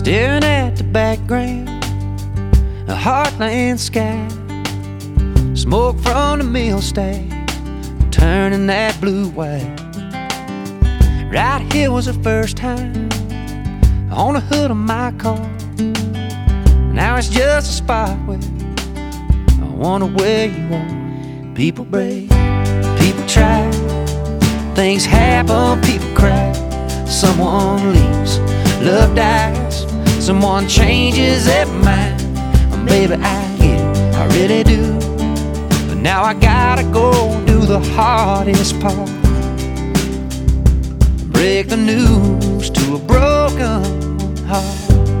staring at the background, a heartland sky, smoke from the mill stack, turning that blue white. Right here was the first time on the hood of my car. Now it's just a spot where I wonder where you are. People break, people try, things happen, people cry. Someone leaves, love dies, someone changes their mind. And baby, I get it, I really do. But now I gotta go do the hardest part, break the news to a broken heart.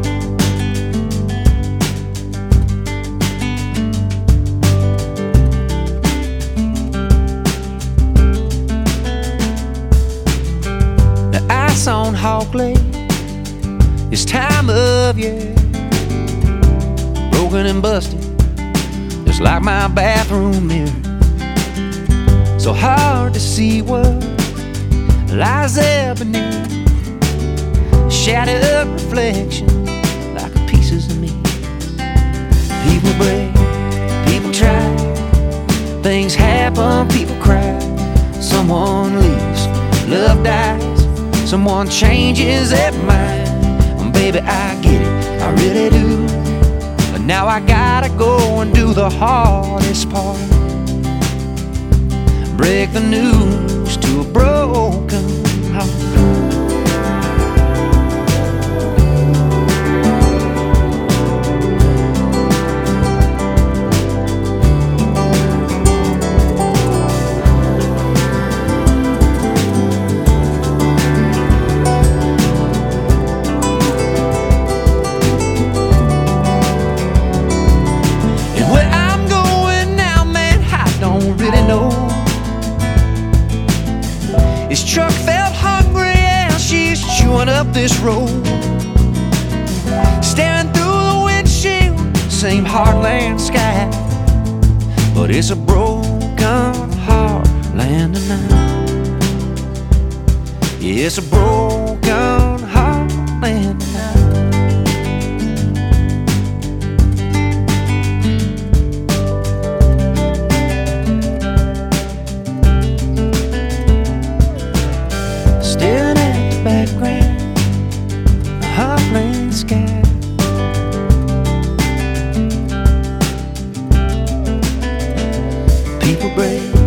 The ice on Hawk Lake, this time of year, broken and busted, just like my bathroom mirror. So hard to see what lies there beneath, shattered reflection like pieces of me. People break, people try, things happen, people cry. Someone leaves, love dies, someone changes their mind. And baby, I get it, I really do. But now I gotta go and do the hardest part, break the news to a broken heart. And where I'm going now, man, I don't really know. This truck felt hungry and she's chewing up this road, staring through the windshield, same heartland sky. But it's a broken heartland tonight. Yeah, it's a broken heartland tonight. Staring at the background, a heartland sky. People break,